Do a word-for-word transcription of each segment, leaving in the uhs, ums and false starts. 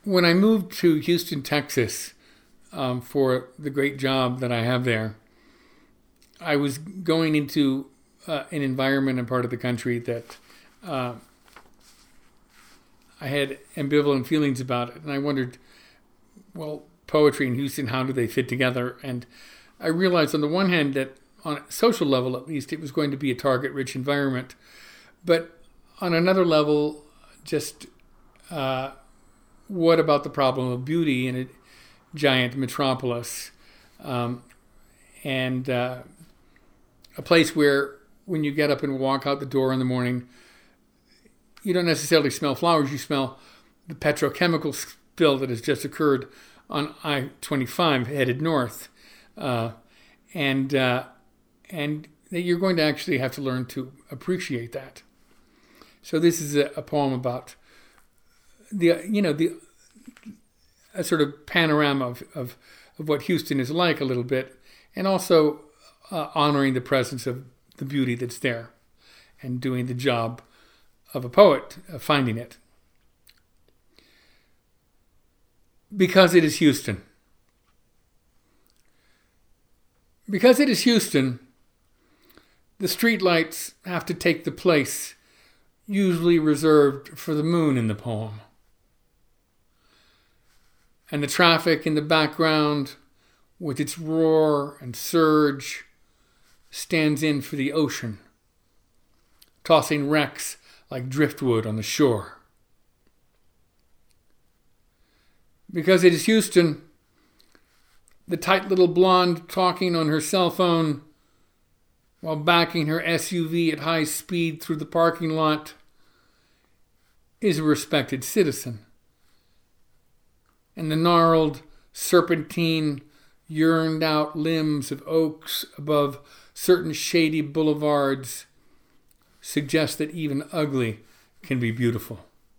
when I moved to Houston, Texas, um, for the great job that I have there, I was going into uh, an environment and part of the country that uh, I had ambivalent feelings about it. And I wondered, well, poetry and Houston, how do they fit together? And I realized on the one hand that on a social level, at least, it was going to be a target-rich environment. But on another level, just uh, what about the problem of beauty in a giant metropolis? Um, and uh, a place where when you get up and walk out the door in the morning, you don't necessarily smell flowers, you smell the petrochemical spill that has just occurred on I twenty-five headed north. Uh, and uh, and that you're going to actually have to learn to appreciate that. So this is a, a poem about the, you know, the a sort of panorama of, of, of what Houston is like a little bit, and also uh, honoring the presence of the beauty that's there and doing the job of a poet, uh, finding it. Because it is Houston. Because it is Houston, the streetlights have to take the place usually reserved for the moon in the poem. And the traffic in the background, with its roar and surge, stands in for the ocean, tossing wrecks like driftwood on the shore. Because it is Houston, the tight little blonde talking on her cell phone while backing her S U V at high speed through the parking lot is a respected citizen. And the gnarled, serpentine, yearned out limbs of oaks above certain shady boulevards suggest that even ugly can be beautiful.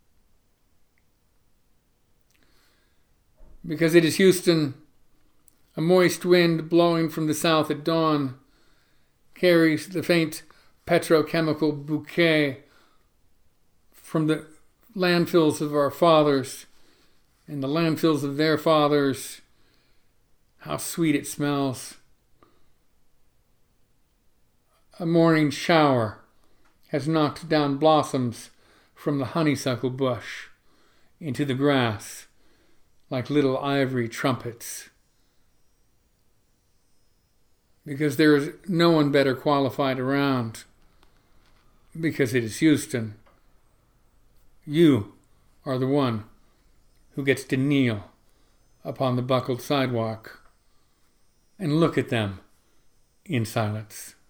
Because it is Houston, a moist wind blowing from the south at dawn carries the faint petrochemical bouquet from the landfills of our fathers and the landfills of their fathers. How sweet it smells. A morning shower has knocked down blossoms from the honeysuckle bush into the grass like little ivory trumpets. Because there is no one better qualified around. Because it is Houston. You are the one who gets to kneel upon the buckled sidewalk and look at them in silence.